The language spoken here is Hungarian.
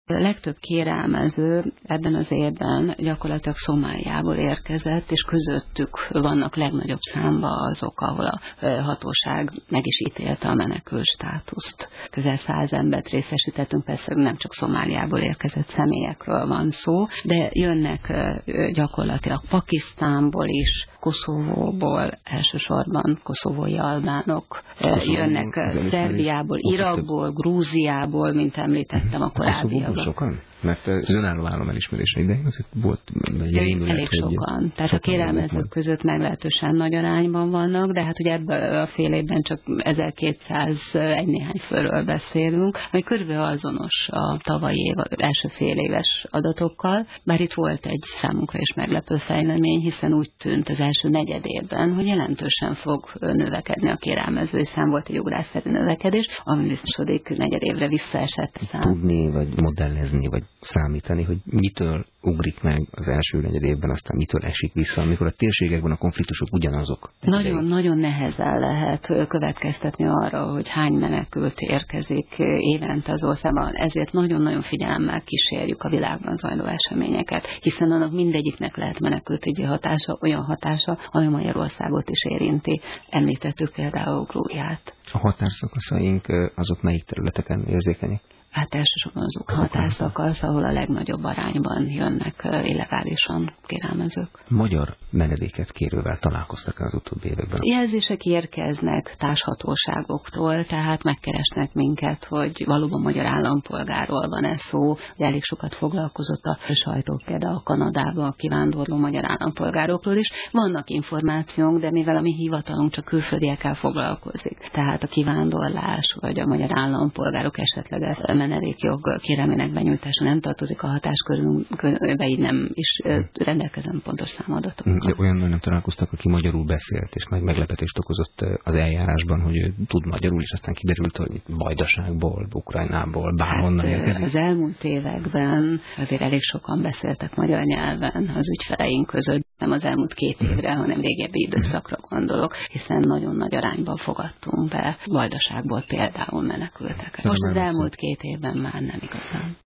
A legtöbb kérelmező ebben az évben gyakorlatilag Szomáliából érkezett, és közöttük vannak legnagyobb számba azok, ahol a hatóság meg is ítélte a menekült státuszt. Közel 100 embert részesítettünk, persze nem csak Szomáliából érkezett személyekről van szó, de jönnek gyakorlatilag Pakisztánból is, Koszovóból, elsősorban koszovói albánok, jönnek Szerbiából, Irakból, Grúziából, mint említettem a korábbiakban. Sokan? Mert az önálló állam elismerése idején azért volt elég sokan. Tehát a kérelmezők között meglehetősen nagy arányban vannak, de hát ugye ebben a fél évben csak 1201 néhány főről beszélünk, ami körülbelül azonos a tavalyi év első fél éves adatokkal, bár itt volt egy számunkra is meglepő fejlemény, hiszen úgy tűnt az első negyedében, hogy jelentősen fog növekedni a kérelmezői szám, volt egy ugrásszerű növekedés, ami második negyedévre visszaesett a szám. Tudni, vagy modellezni, vagy számítani, hogy mitől ugrik meg az első negyed évben, aztán mitől esik vissza, amikor a térségekben a konfliktusok ugyanazok. Nagyon nehezen lehet következtetni arra, hogy hány menekült érkezik évente az országban, ezért nagyon-nagyon figyelemmel kísérjük a világban zajló eseményeket, hiszen annak mindegyiknek lehet menekültügyi hatása, olyan hatása, ami Magyarországot is érinti. Említettük például Grúziát. A határszakaszaink azok melyik területeken érzékenyek? Hát elsősorban azok határszakasz, ahol a legnagyobb arányban jönnek illegálisan kérelmezők. Magyar menedéket kérővel találkoztak az utóbbi években? Jelzések érkeznek társhatóságoktól, tehát megkeresnek minket, hogy valóban magyar állampolgárról van ez szó. Elég sokat foglalkozott a sajtó például Kanadába kivándorló magyar állampolgárokról is. Vannak információnk, de mivel a mi hivatalunk csak külföldiekkel foglalkozik, tehát a kivándorlás vagy a magyar állampolgárok esetleges menedékjog kérelmének benyújtása nem tartozik a hatáskörünkbe, így nem is rendelkezem pontos számadatokkal. De olyannal nem találkoztak, aki magyarul beszélt, és nagy meglepetést okozott az eljárásban, hogy ő tud magyarul, és aztán kiderült, hogy Vajdaságból, Ukrajnából, bárhonnan érkezik? Az elmúlt években azért elég sokan beszéltek magyar nyelven az ügyfeleink között, nem az elmúlt 2 évre, hanem régebbi időszakra gondolok, hiszen nagyon nagy arányban fogadtunk be Vajdaságból például menekülteket. Most az elmúlt 2 évben már nem igazán.